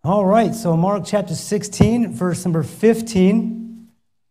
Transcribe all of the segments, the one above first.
All right, so Mark chapter 16, verse number 15.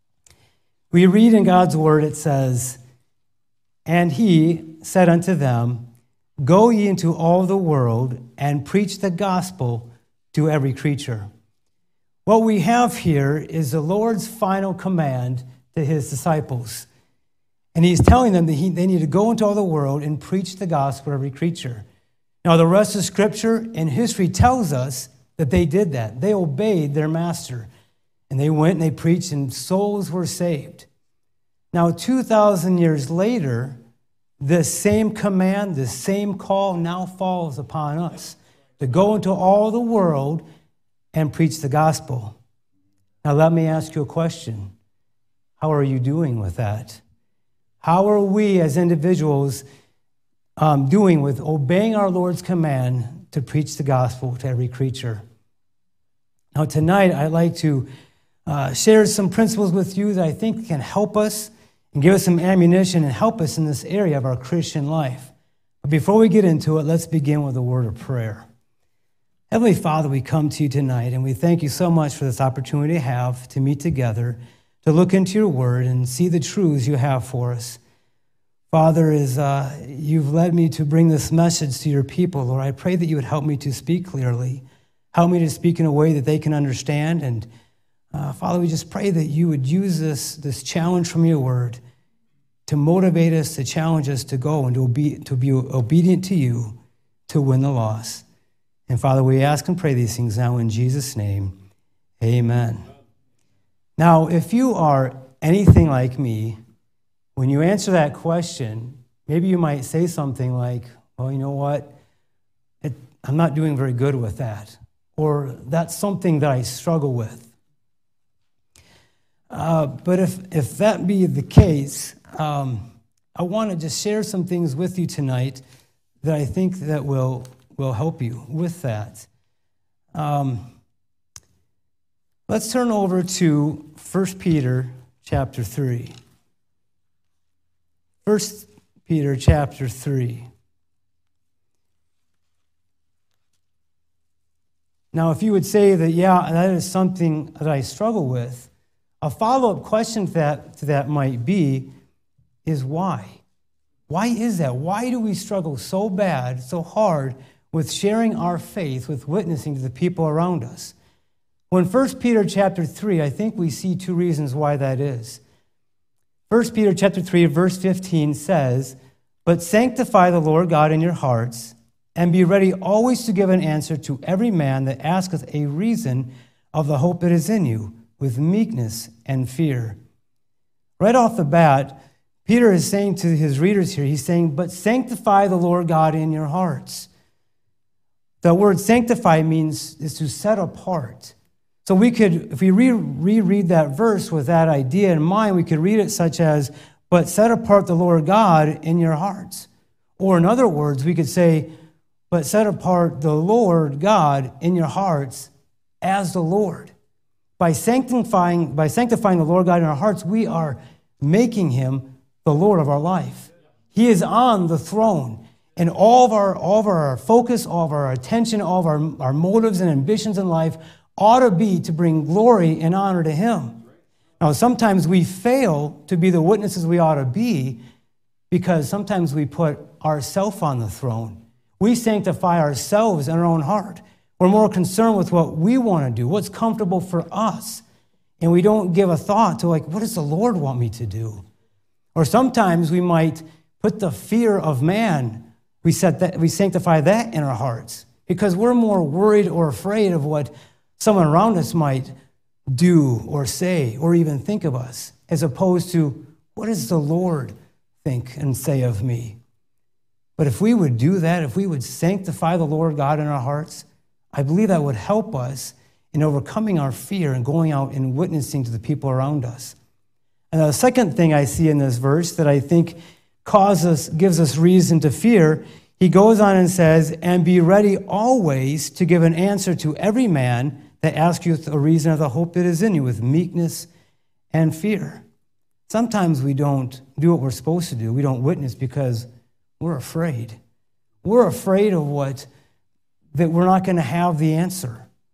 We read in God's word, it says, "And he said unto them, Go ye into all the world and preach the gospel to every creature." What we have here is the Lord's final command to his disciples. And he's telling them that they need to go into all the world and preach the gospel to every creature. Now, the rest of Scripture and history tells us that they did that. They obeyed their master. And they went and they preached, and souls were saved. Now, 2,000 years later, this same command, this same call now falls upon us to go into all the world and preach the gospel. Now, let me ask you a question. How are you doing with that? How are we as individuals doing with obeying our Lord's command to preach the gospel to every creature? Now, tonight, I'd like to share some principles with you that I think can help us and give us some ammunition and help us in this area of our Christian life. But before we get into it, let's begin with a word of prayer. Heavenly Father, we come to you tonight, and we thank you so much for this opportunity to have to meet together, to look into your word and see the truths you have for us. Father, as you've led me to bring this message to your people, Lord, I pray that you would help me to speak clearly, help me to speak in a way that they can understand. And Father, we just pray that you would use this challenge from your word to motivate us, to challenge us to go and to be obedient to you, to win the loss. And Father, we ask and pray these things now in Jesus' name. Amen. Now, if you are anything like me, when you answer that question, maybe you might say something like, well, you know what? I'm not doing very good with that. Or that's something that I struggle with. But if that be the case, I want to just share some things with you tonight that I think that will help you with that. Let's turn over to 1 Peter chapter 3. 1 Peter chapter 3. Now, if you would say that, yeah, that is something that I struggle with, a follow-up question to that might be, is why? Why is that? Why do we struggle so bad, so hard with sharing our faith, with witnessing to the people around us? Well, in 1 Peter chapter 3, I think we see two reasons why that is. 1 Peter chapter 3, verse 15 says, "But sanctify the Lord God in your hearts, and be ready always to give an answer to every man that asketh a reason of the hope that is in you, with meekness and fear." Right off the bat, Peter is saying to his readers here, he's saying, but sanctify the Lord God in your hearts. The word sanctify is to set apart. So we could, if we reread that verse with that idea in mind, we could read it such as, but set apart the Lord God in your hearts. Or in other words, we could say, but set apart the Lord God in your hearts as the Lord. By sanctifying the Lord God in our hearts, we are making him the Lord of our life. He is on the throne. And all of our focus, all of our attention, all of our motives and ambitions in life ought to be to bring glory and honor to him. Now, sometimes we fail to be the witnesses we ought to be because sometimes we put ourselves on the throne. We sanctify ourselves in our own heart. We're more concerned with what we want to do, what's comfortable for us. And we don't give a thought to, what does the Lord want me to do? Or sometimes we might put the fear of man, we sanctify that in our hearts because we're more worried or afraid of what someone around us might do or say or even think of us, as opposed to, what does the Lord think and say of me? But if we would do that, if we would sanctify the Lord God in our hearts, I believe that would help us in overcoming our fear and going out and witnessing to the people around us. And the second thing I see in this verse that I think gives us reason to fear, he goes on and says, and be ready always to give an answer to every man that asks you a reason of the hope that is in you, with meekness and fear. Sometimes we don't do what we're supposed to do. We don't witness because we're afraid. We're afraid of that we're not going to have the answer.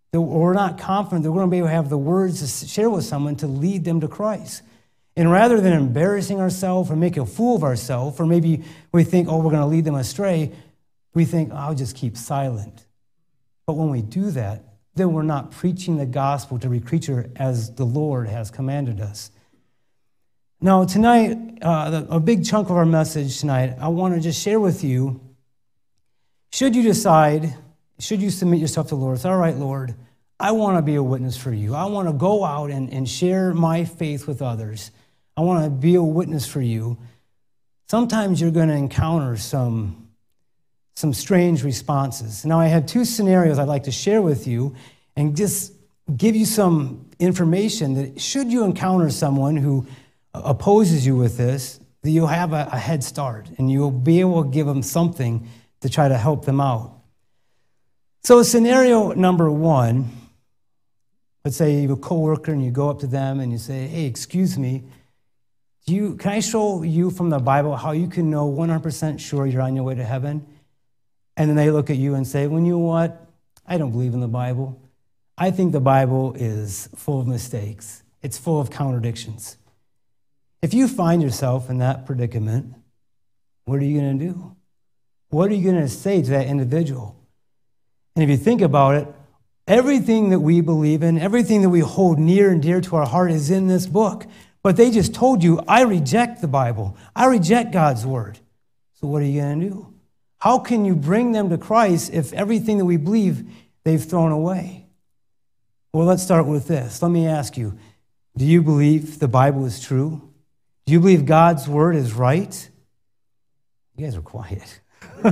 that we're not confident that we're going to be able to have the words to share with someone to lead them to Christ. And rather than embarrassing ourselves or making a fool of ourselves, or maybe we think, oh, we're going to lead them astray, we think, oh, I'll just keep silent. But when we do that, then we're not preaching the gospel to every creature as the Lord has commanded us. Now, tonight, a big chunk of our message tonight, I want to just share with you, should you submit yourself to the Lord, say, all right, Lord, I want to be a witness for you. I want to go out and share my faith with others. I want to be a witness for you. Sometimes you're going to encounter some strange responses. Now, I have two scenarios I'd like to share with you and just give you some information that should you encounter someone who opposes you with this, that you'll have a head start and you'll be able to give them something to try to help them out. So scenario number one, let's say you have a coworker and you go up to them and you say, hey, excuse me, can I show you from the Bible how you can know 100% sure you're on your way to heaven? And then they look at you and say, well, you know what? I don't believe in the Bible. I think the Bible is full of mistakes. It's full of contradictions. If you find yourself in that predicament, what are you going to do? What are you going to say to that individual? And if you think about it, everything that we believe in, everything that we hold near and dear to our heart is in this book. But they just told you, I reject the Bible. I reject God's word. So what are you going to do? How can you bring them to Christ if everything that we believe they've thrown away? Well, let's start with this. Let me ask you, do you believe the Bible is true? Do you believe God's word is right? You guys are quiet.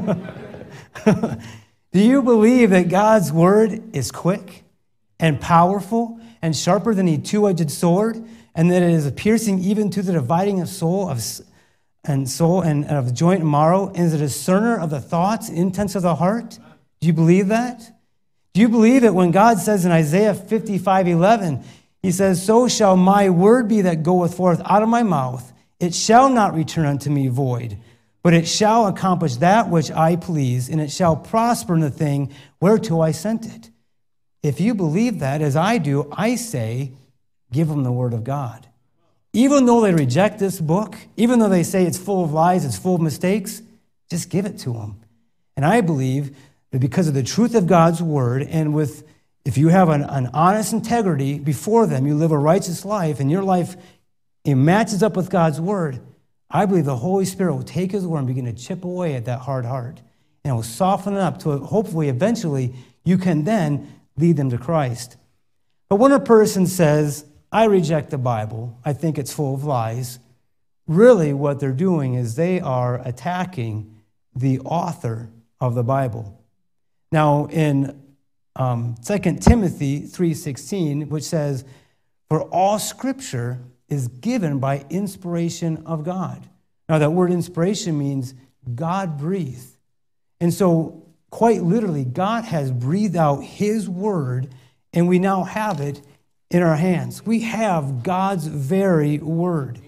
Do you believe that God's word is quick and powerful and sharper than a two-edged sword, and that it is piercing even to the dividing of soul and of joint and marrow, and is a discerner of the thoughts and intents of the heart? Do you believe that? Do you believe that when God says in Isaiah 55:11, he says, so shall my word be that goeth forth out of my mouth, it shall not return unto me void, but it shall accomplish that which I please, and it shall prosper in the thing whereto I sent it. If you believe that, as I do, I say, give them the word of God. Even though they reject this book, even though they say it's full of lies, it's full of mistakes, just give it to them. And I believe that because of the truth of God's word, and if you have an honest integrity before them, you live a righteous life, and your life it matches up with God's word, I believe the Holy Spirit will take his word and begin to chip away at that hard heart. And it will soften it up to hopefully eventually you can then lead them to Christ. But when a person says, I reject the Bible, I think it's full of lies, really what they're doing is they are attacking the author of the Bible. Now in 2 Timothy 3:16, which says, for all scripture is given by inspiration of God. Now that word inspiration means God breathed. And so quite literally, God has breathed out his word, and we now have it in our hands. We have God's very word.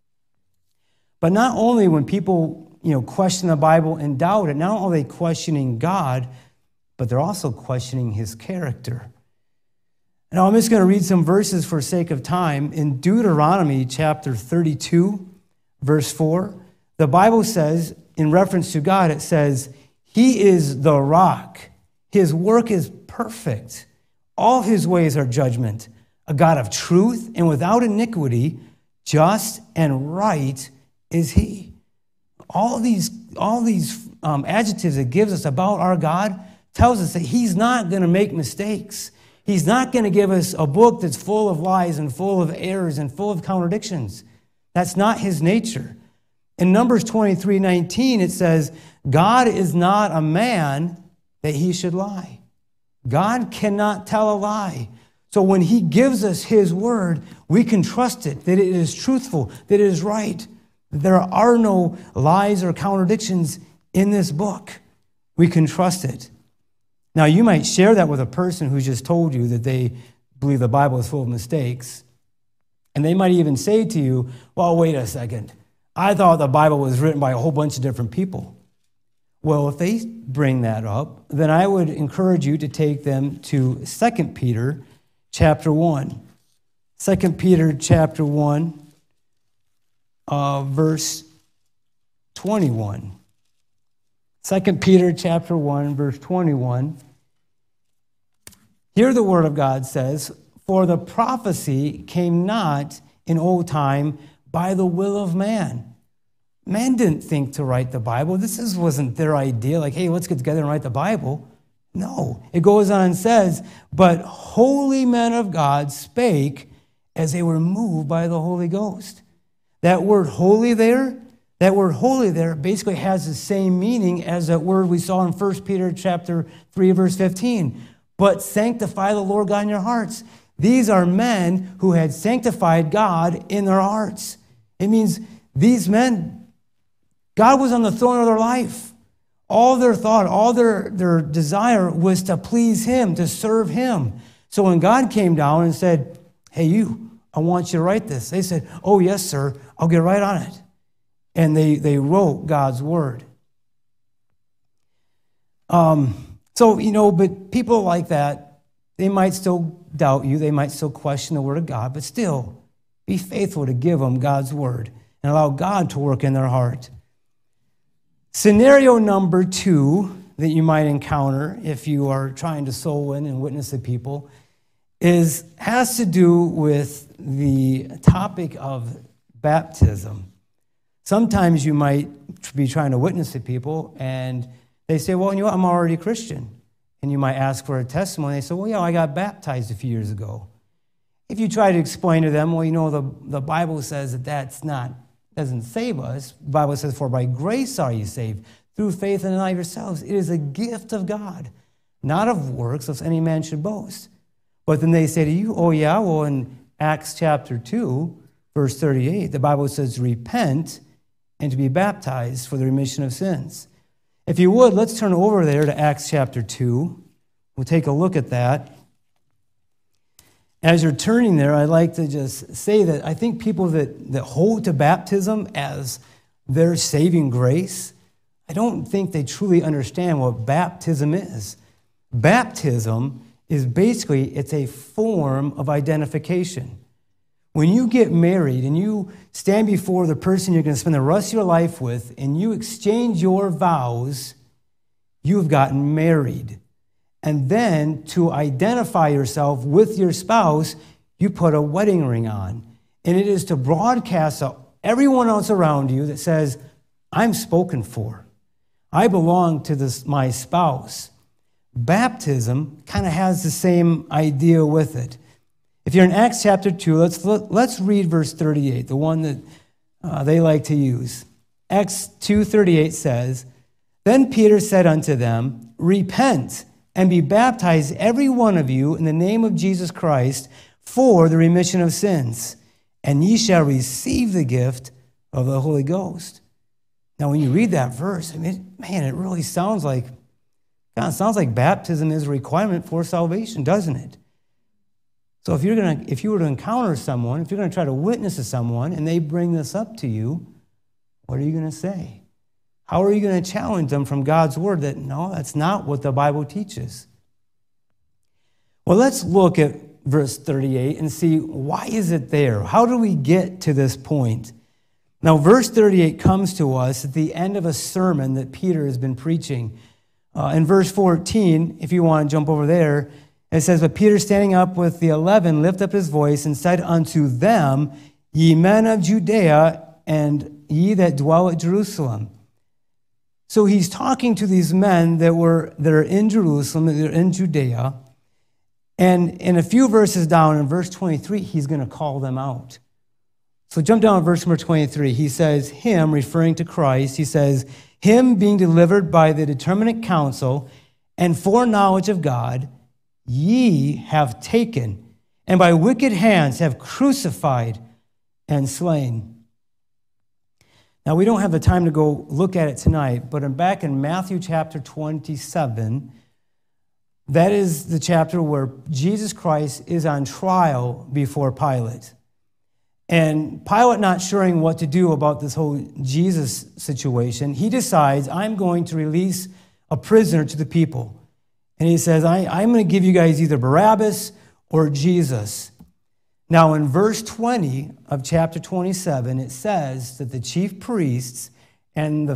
But not only when people, question the Bible and doubt it, not only are they questioning God, but they're also questioning his character. Now, I'm just going to read some verses for sake of time. In Deuteronomy chapter 32, verse 4, the Bible says, in reference to God, it says, he is the rock. His work is perfect. All his ways are judgment. A God of truth and without iniquity, just and right is he. All these adjectives it gives us about our God tells us that he's not going to make mistakes. He's not going to give us a book that's full of lies and full of errors and full of contradictions. That's not his nature. In Numbers 23:19, it says, God is not a man that he should lie. God cannot tell a lie. So when he gives us his word, we can trust it, that it is truthful, that it is right. That there are no lies or contradictions in this book. We can trust it. Now, you might share that with a person who's just told you that they believe the Bible is full of mistakes. And they might even say to you, well, wait a second. I thought the Bible was written by a whole bunch of different people. Well, if they bring that up, then I would encourage you to take them to 2 Peter chapter 1. 2 Peter chapter 1, verse 21. 2 Peter chapter 1, verse 21. Here the word of God says, "For the prophecy came not in old time by the will of man." Man didn't think to write the Bible. This wasn't their idea, like, hey, let's get together and write the Bible. No. It goes on and says, "But holy men of God spake as they were moved by the Holy Ghost." That word holy there basically has the same meaning as that word we saw in 1 Peter chapter 3, verse 15. "But sanctify the Lord God in your hearts." These are men who had sanctified God in their hearts. It means these men, God was on the throne of their life. All their thought, all their desire was to please Him, to serve Him. So when God came down and said, "Hey, you, I want you to write this," they said, "Oh, yes, sir, I'll get right on it." And they wrote God's word. But people like that, they might still doubt you. They might still question the word of God, but still be faithful to give them God's word and allow God to work in their heart. Scenario number 2 that you might encounter if you are trying to soul win and witness to people has to do with the topic of baptism. Sometimes you might be trying to witness to people and they say, "Well, you know what? I'm already a Christian." And you might ask for a testimony. They say, "Well, yeah, I got baptized a few years ago." If you try to explain to them, "Well, the Bible says that doesn't save us. The Bible says, for by grace are you saved, through faith and not yourselves. It is a gift of God, not of works, lest any man should boast." But then they say to you, "Oh, yeah, well, in Acts chapter 2, verse 38, the Bible says, repent and to be baptized for the remission of sins." If you would, let's turn over there to Acts chapter 2. We'll take a look at that. As you're turning there, I'd like to just say that I think people that hold to baptism as their saving grace, I don't think they truly understand what baptism is. Baptism is basically, it's a form of identification. When you get married and you stand before the person you're going to spend the rest of your life with and you exchange your vows, you've gotten married. And then to identify yourself with your spouse, you put a wedding ring on. And it is to broadcast to everyone else around you that says, "I'm spoken for. I belong to my spouse." Baptism kind of has the same idea with it. If you're in Acts chapter 2, let's read verse 38, the one that they like to use. Acts 2:38 says, "Then Peter said unto them, Repent and be baptized every one of you in the name of Jesus Christ for the remission of sins, and ye shall receive the gift of the Holy Ghost." Now, when you read that verse, it really sounds like baptism is a requirement for salvation, doesn't it? So if you were to encounter someone, if you're going to try to witness to someone, and they bring this up to you, what are you going to say? How are you going to challenge them from God's word that, no, that's not what the Bible teaches? Well, let's look at verse 38 and see, why is it there? How do we get to this point? Now, verse 38 comes to us at the end of a sermon that Peter has been preaching. In verse 14, if you want to jump over there, it says, "But Peter, standing up with the 11, lifted up his voice and said unto them, Ye men of Judea, and ye that dwell at Jerusalem." So he's talking to these men that are in Jerusalem, that are in Judea. And in a few verses down, in verse 23, he's going to call them out. So jump down to verse number 23. He says, him, referring to Christ, he says, "Him being delivered by the determinate counsel and foreknowledge of God, ye have taken, and by wicked hands have crucified and slain." Now, we don't have the time to go look at it tonight, but back in Matthew chapter 27, that is the chapter where Jesus Christ is on trial before Pilate. And Pilate, not sure what to do about this whole Jesus situation, he decides, I'm going to release a prisoner to the people. And he says, I'm going to give you guys either Barabbas or Jesus. Now, in verse 20 of chapter 27, it says that the chief priests and the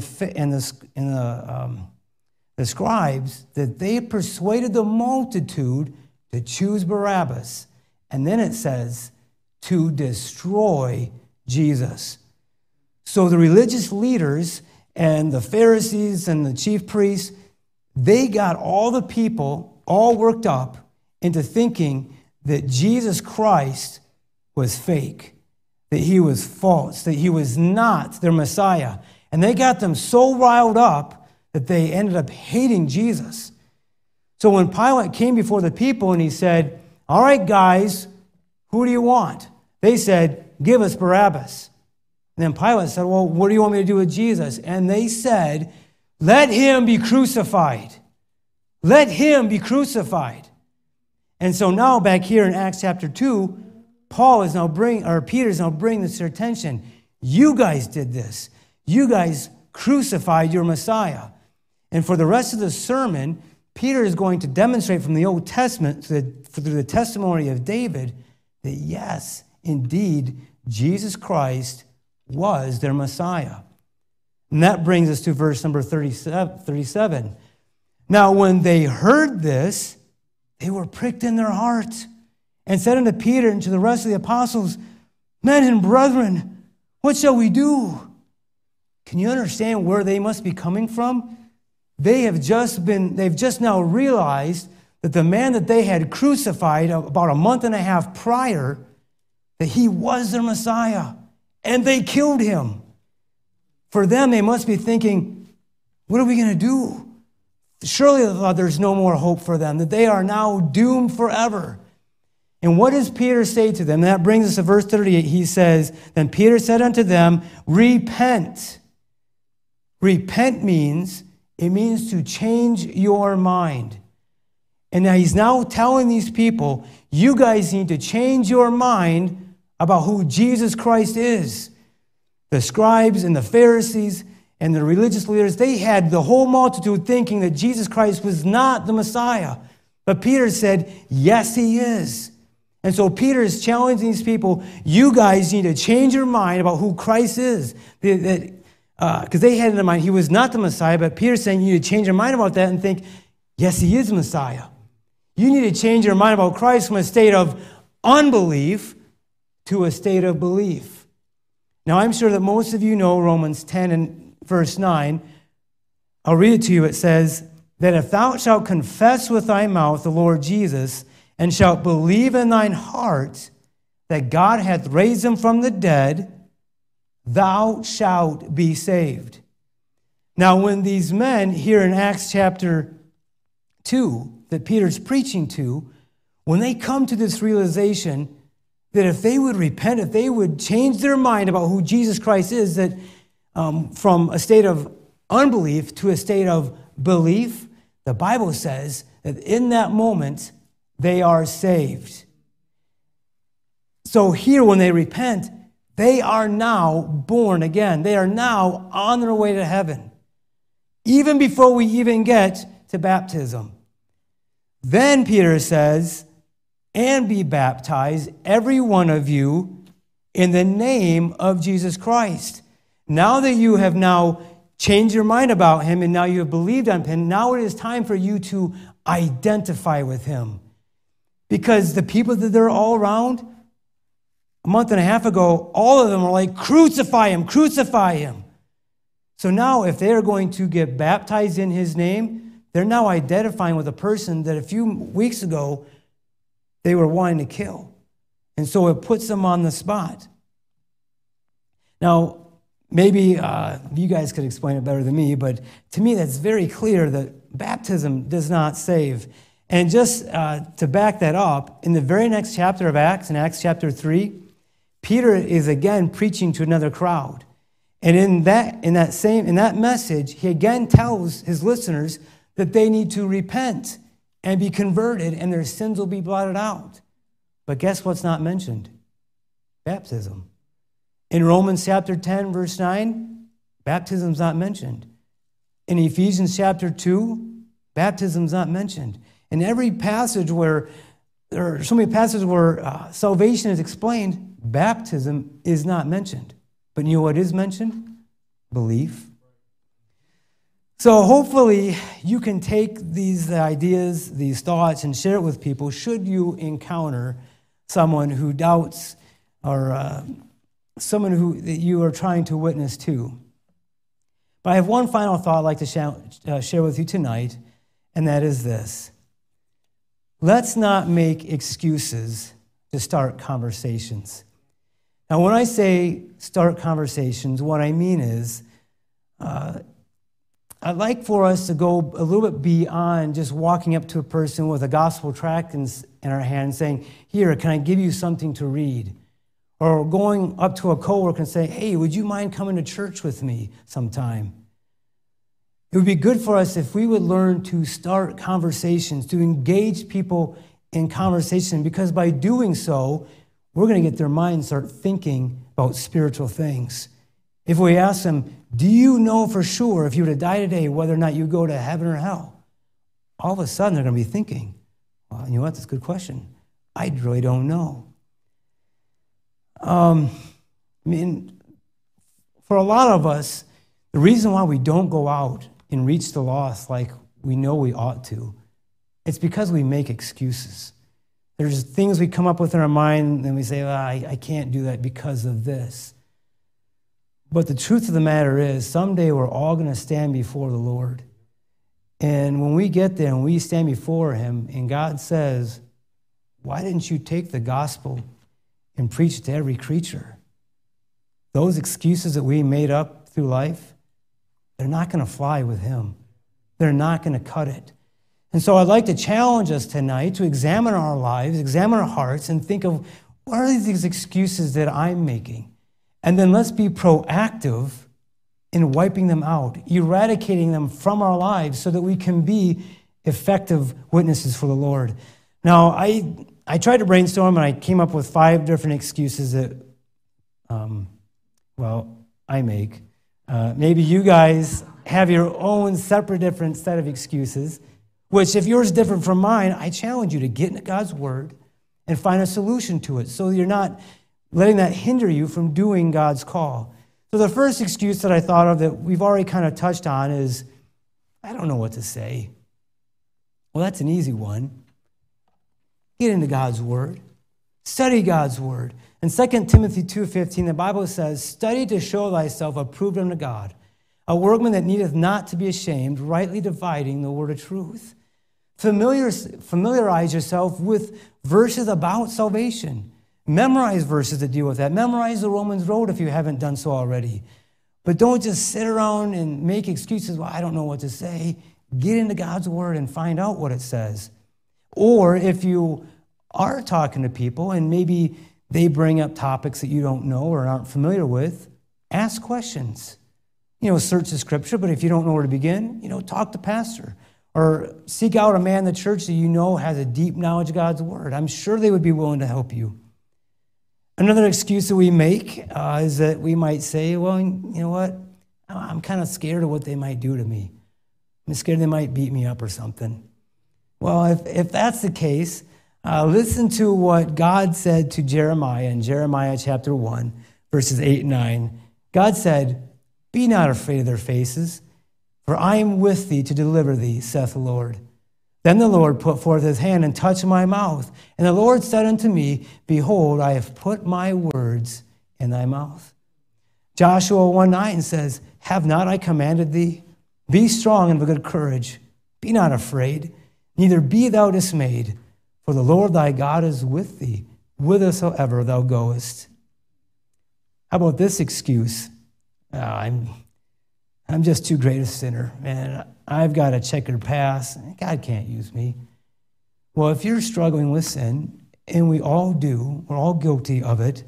scribes, that they persuaded the multitude to choose Barabbas. And then it says, to destroy Jesus. So the religious leaders and the Pharisees and the chief priests, they got all the people all worked up into thinking that Jesus Christ was fake, that he was false, that he was not their Messiah. And they got them so riled up that they ended up hating Jesus. So when Pilate came before the people and he said, all right, guys, who do you want? They said, give us Barabbas. And then Pilate said, well, what do you want me to do with Jesus? And they said, let him be crucified. Let him be crucified. And so now back here in Acts chapter 2, Peter is now bringing this to their attention. You guys did this. You guys crucified your Messiah. And for the rest of the sermon, Peter is going to demonstrate from the Old Testament through the testimony of David that yes, indeed, Jesus Christ was their Messiah. And that brings us to verse number 37. Now, when they heard this, they were pricked in their heart and said unto Peter and to the rest of the apostles, men and brethren, what shall we do? Can you understand where they must be coming from? They've just now realized that the man that they had crucified about a month and a half prior, that he was their Messiah, and they killed him. For them, they must be thinking, what are we going to do? Surely they thought there's no more hope for them, that they are now doomed forever. And what does Peter say to them? That brings us to verse 38. He says, then Peter said unto them, repent. Repent means to change your mind. And now he's now telling these people, you guys need to change your mind about who Jesus Christ is. The scribes and the Pharisees and the religious leaders, they had the whole multitude thinking that Jesus Christ was not the Messiah. But Peter said, yes, he is. And so Peter is challenging these people, you guys need to change your mind about who Christ is. Because they had in their mind he was not the Messiah, but Peter's saying you need to change your mind about that and think, yes, he is the Messiah. You need to change your mind about Christ from a state of unbelief to a state of belief. Now, I'm sure that most of you know Romans 10 and verse 9. I'll read it to you. It says that if thou shalt confess with thy mouth the Lord Jesus, and shalt believe in thine heart that God hath raised him from the dead, thou shalt be saved. Now, when these men here in Acts chapter 2 that Peter's preaching to, when they come to this realization that if they would repent, if they would change their mind about who Jesus Christ is, that from a state of unbelief to a state of belief, the Bible says that in that moment, they are saved. So here, when they repent, they are now born again. They are now on their way to heaven, even before we even get to baptism. Then Peter says, and be baptized, every one of you, in the name of Jesus Christ. Now that you have now changed your mind about him and now you have believed on him, now it is time for you to identify with him. Because the people that they're all around, a month and a half ago, all of them were like, crucify him, crucify him. So now if they are going to get baptized in his name, they're now identifying with a person that a few weeks ago they were wanting to kill. And so it puts them on the spot. Now, maybe you guys could explain it better than me, but to me that's very clear that baptism does not save. And just to back that up, in the very next chapter of Acts, in Acts chapter 3, Peter is again preaching to another crowd. And in that message, he again tells his listeners that they need to repent and be converted, and their sins will be blotted out. But guess what's not mentioned? Baptism. In Romans chapter 10, verse 9, baptism's not mentioned. In Ephesians chapter 2, baptism's not mentioned. In every passage where there are so many passages where salvation is explained, baptism is not mentioned. But you know what is mentioned? Belief. So hopefully you can take these ideas, these thoughts, and share it with people should you encounter someone who doubts or someone who that you are trying to witness to. But I have one final thought I'd like to share with you tonight, and that is this. Let's not make excuses to start conversations. Now, when I say start conversations, what I mean is I'd like for us to go a little bit beyond just walking up to a person with a gospel tract in our hand and saying, here, can I give you something to read? Or going up to a coworker and saying, hey, would you mind coming to church with me sometime? It would be good for us if we would learn to start conversations, to engage people in conversation, because by doing so, we're going to get their minds start thinking about spiritual things. If we ask them, do you know for sure if you were to die today whether or not you go to heaven or hell? All of a sudden, they're going to be thinking, well, you know what, that's a good question. I really don't know. I mean, for a lot of us, the reason why we don't go out and reach the lost like we know we ought to, it's because we make excuses. There's things we come up with in our mind and we say, well, I can't do that because of this. But the truth of the matter is, someday we're all going to stand before the Lord. And when we get there and we stand before him and God says, why didn't you take the gospel and preach it to every creature? Those excuses that we made up through life, they're not going to fly with him. They're not going to cut it. And so I'd like to challenge us tonight to examine our lives, examine our hearts, and think of what are these excuses that I'm making? And then let's be proactive in wiping them out, eradicating them from our lives so that we can be effective witnesses for the Lord. Now, I tried to brainstorm and I came up with 5 different excuses that, I make. Maybe you guys have your own separate different set of excuses, which if yours is different from mine, I challenge you to get into God's word and find a solution to it so you're not letting that hinder you from doing God's call. So the first excuse that I thought of that we've already kind of touched on is, I don't know what to say. Well, that's an easy one. Get into God's word. Study God's word. In 2 Timothy 2:15, the Bible says, study to show thyself approved unto God, a workman that needeth not to be ashamed, rightly dividing the word of truth. Familiarize yourself with verses about salvation. Memorize verses that deal with that. Memorize the Romans Road if you haven't done so already. But don't just sit around and make excuses. Well, I don't know what to say. Get into God's word and find out what it says. Or if you are talking to people and maybe they bring up topics that you don't know or aren't familiar with, ask questions. Search the scripture, but if you don't know where to begin, talk to pastor. Or seek out a man in the church that you know has a deep knowledge of God's word. I'm sure they would be willing to help you. Another excuse that we make is that we might say, well, you know what? I'm kind of scared of what they might do to me. I'm scared they might beat me up or something. Well, if that's the case, listen to what God said to Jeremiah in Jeremiah chapter 1, verses 8 and 9. God said, be not afraid of their faces, for I am with thee to deliver thee, saith the Lord. Then the Lord put forth his hand and touched my mouth. And the Lord said unto me, behold, I have put my words in thy mouth. Joshua 1:9 says, have not I commanded thee? Be strong and of good courage. Be not afraid, neither be thou dismayed. For the Lord thy God is with thee, whithersoever thou goest. How about this excuse? I'm just too great a sinner, man. I've got a checkered past. God can't use me. Well, if you're struggling with sin, and we all do, we're all guilty of it,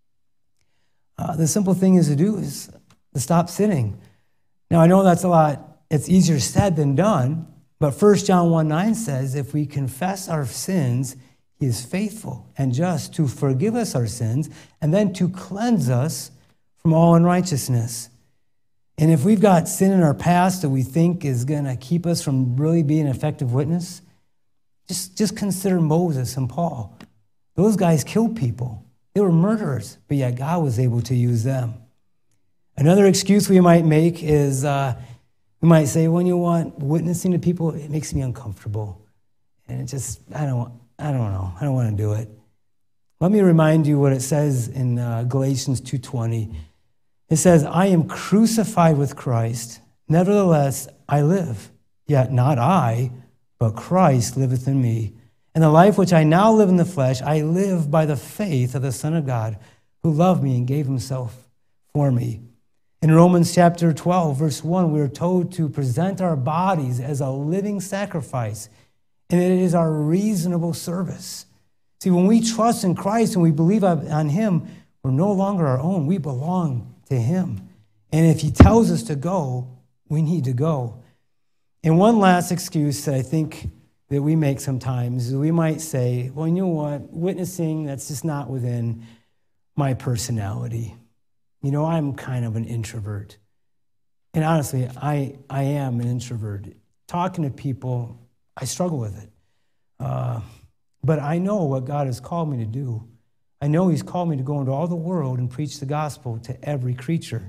the simple thing is to stop sinning. Now, I know it's easier said than done, but 1 John 1:9 says, if we confess our sins, he is faithful and just to forgive us our sins and then to cleanse us from all unrighteousness. And if we've got sin in our past that we think is going to keep us from really being an effective witness, just consider Moses and Paul. Those guys killed people. They were murderers, but yet God was able to use them. Another excuse we might make is we might say, well, you know what, witnessing to people, it makes me uncomfortable. And it just, I don't know. I don't want to do it. Let me remind you what it says in Galatians 2:20. It says, I am crucified with Christ. Nevertheless, I live. Yet not I, but Christ liveth in me. And the life which I now live in the flesh, I live by the faith of the Son of God, who loved me and gave himself for me. In Romans chapter 12, verse 1, we are told to present our bodies as a living sacrifice, and it is our reasonable service. See, when we trust in Christ and we believe on him, we're no longer our own. We belong to him. And if he tells us to go, we need to go. And one last excuse that I think that we make sometimes is we might say, well, you know what, witnessing, that's just not within my personality. You know, I'm kind of an introvert. And honestly, I am an introvert. Talking to people, I struggle with it. But I know what God has called me to do. I know he's called me to go into all the world and preach the gospel to every creature.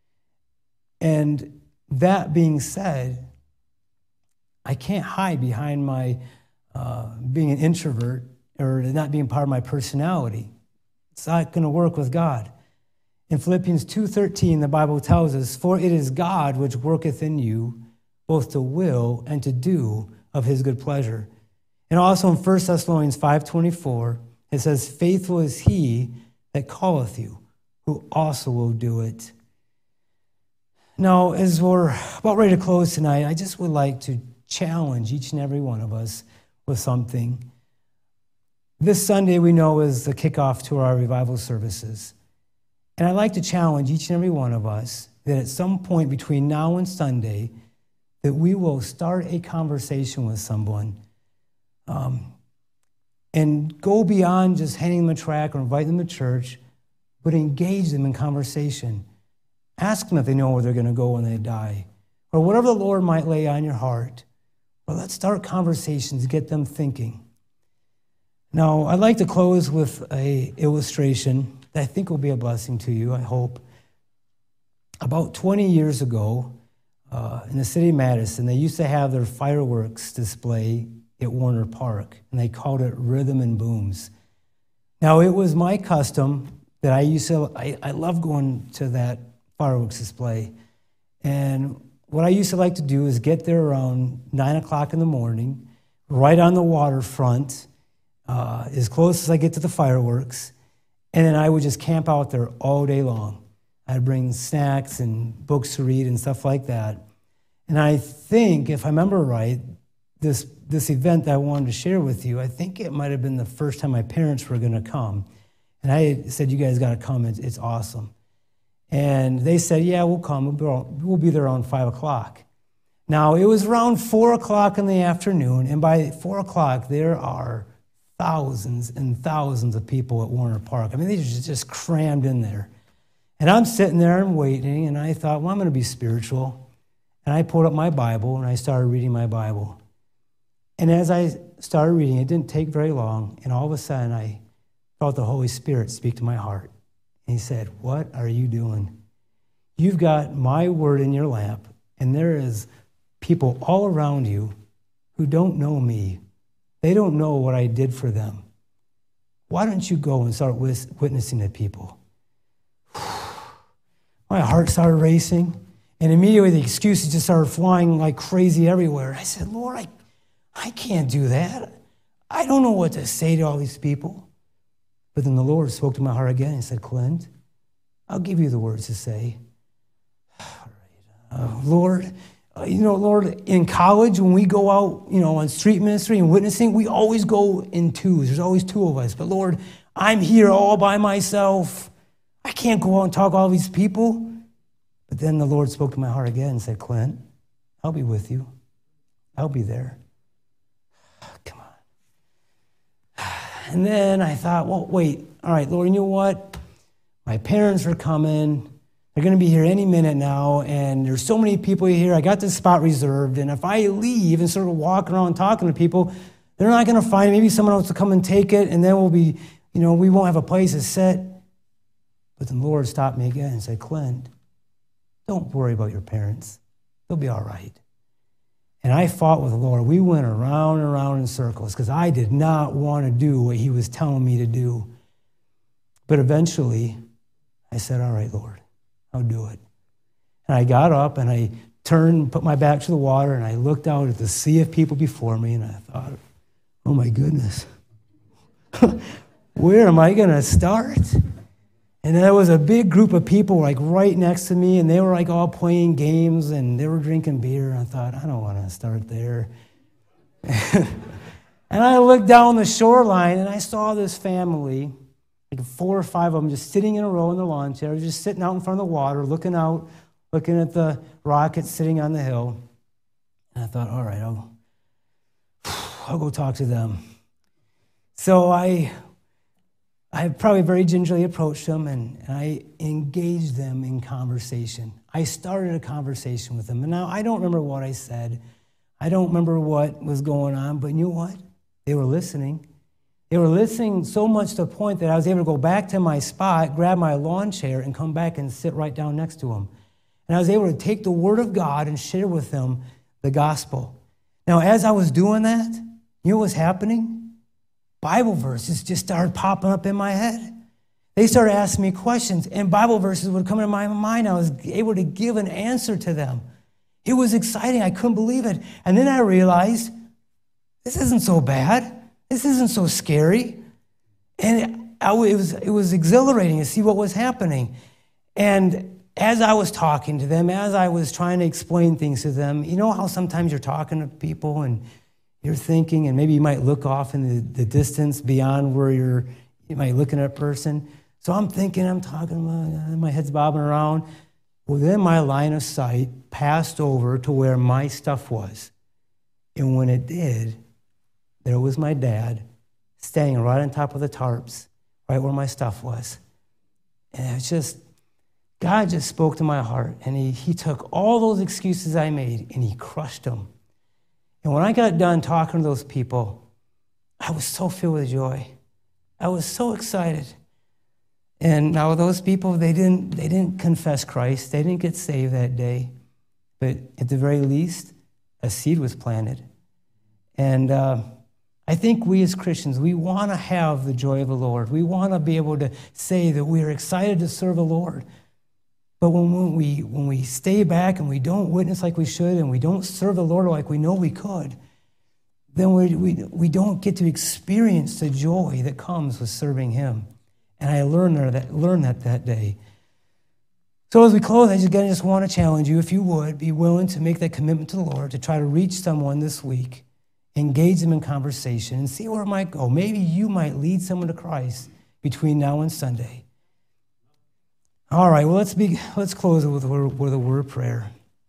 And that being said, I can't hide behind my being an introvert or not being part of my personality. It's not going to work with God. In Philippians 2:13, the Bible tells us, for it is God which worketh in you both to will and to do of his good pleasure. And also in 1 Thessalonians 5:24, it says, faithful is he that calleth you, who also will do it. Now, as we're about ready to close tonight, I just would like to challenge each and every one of us with something. This Sunday, we know, is the kickoff to our revival services. And I'd like to challenge each and every one of us that at some point between now and Sunday, that we will start a conversation with someone and go beyond just handing them a tract or invite them to church, but engage them in conversation. Ask them if they know where they're going to go when they die, or whatever the Lord might lay on your heart. But let's start conversations, get them thinking. Now, I'd like to close with an illustration that I think will be a blessing to you, I hope. About 20 years ago, in the city of Madison, they used to have their fireworks display at Warner Park, and they called it Rhythm and Booms. Now, it was my custom that I love going to that fireworks display. And what I used to like to do is get there around 9 o'clock in the morning, right on the waterfront, as close as I get to the fireworks, and then I would just camp out there all day long. I'd bring snacks and books to read and stuff like that. And I think, if I remember right, this event that I wanted to share with you, I think it might have been the first time my parents were going to come. And I said, you guys got to come. It's awesome. And they said, yeah, we'll come. We'll be there around 5 o'clock. Now, it was around 4 o'clock in the afternoon, and by 4 o'clock, there are thousands and thousands of people at Warner Park. I mean, they just crammed in there. And I'm sitting there and waiting, and I thought, well, I'm going to be spiritual. And I pulled up my Bible, and I started reading my Bible. And as I started reading, it didn't take very long, and all of a sudden, I felt the Holy Spirit speak to my heart. And he said, what are you doing? You've got my word in your lap, and there is people all around you who don't know me. They don't know what I did for them. Why don't you go and start witnessing to people? My heart started racing, and immediately the excuses just started flying like crazy everywhere. I said, Lord, I can't do that. I don't know what to say to all these people. But then the Lord spoke to my heart again and said, Clint, I'll give you the words to say. Lord, Lord, in college, when we go out, on street ministry and witnessing, we always go in twos. There's always two of us. But Lord, I'm here all by myself. I can't go out and talk to all these people. But then the Lord spoke to my heart again and said, Clint, I'll be with you. I'll be there. Come on. And then I thought, well, wait. All right, Lord, you know what? My parents are coming. They're going to be here any minute now, and there's so many people here. I got this spot reserved, and if I leave and sort of walk around talking to people, they're not going to find it. Maybe someone else will come and take it, and then we'll be, we won't have a place to sit. But the Lord stopped me again and said, Clint, don't worry about your parents. They'll be all right. And I fought with the Lord. We went around and around in circles because I did not want to do what he was telling me to do. But eventually, I said, all right, Lord, I'll do it. And I got up and I turned, put my back to the water, and I looked out at the sea of people before me, and I thought, oh my goodness, where am I going to start? And there was a big group of people like right next to me, and they were like all playing games, and they were drinking beer, and I thought, I don't want to start there. And I looked down the shoreline, and I saw this family, like 4 or 5 of them, just sitting in a row in the lawn chair, just sitting out in front of the water, looking out, looking at the rockets sitting on the hill. And I thought, all right, I'll go talk to them. So I probably very gingerly approached them, and I engaged them in conversation. I started a conversation with them. And now I don't remember what I said. I don't remember what was going on, but you know what? They were listening. They were listening so much to the point that I was able to go back to my spot, grab my lawn chair, and come back and sit right down next to them. And I was able to take the Word of God and share with them the gospel. Now, as I was doing that, you know what was happening? Bible verses just started popping up in my head. They started asking me questions, and Bible verses would come into my mind. I was able to give an answer to them. It was exciting. I couldn't believe it. And then I realized, this isn't so bad. This isn't so scary. And it was exhilarating to see what was happening. And as I was talking to them, as I was trying to explain things to them, you know how sometimes you're talking to people and you're thinking, and maybe you might look off in the distance beyond where you might look at a person. So I'm thinking, I'm talking, my head's bobbing around. Well, then my line of sight passed over to where my stuff was. And when it did, there was my dad standing right on top of the tarps, right where my stuff was. And it's just, God just spoke to my heart, and he took all those excuses I made, and he crushed them. And when I got done talking to those people, I was so filled with joy. I was so excited. And now those people, they didn't confess Christ. They didn't get saved that day. But at the very least, a seed was planted. And I think we as Christians, we want to have the joy of the Lord. We want to be able to say that we are excited to serve the Lord. But when we stay back and we don't witness like we should, and we don't serve the Lord like we know we could, then we don't get to experience the joy that comes with serving him. And I learned that day. So as we close, I just want to challenge you, if you would, be willing to make that commitment to the Lord, to try to reach someone this week, engage them in conversation, and see where it might go. Maybe you might lead someone to Christ between now and Sunday. All right, well, let's close with a word of prayer.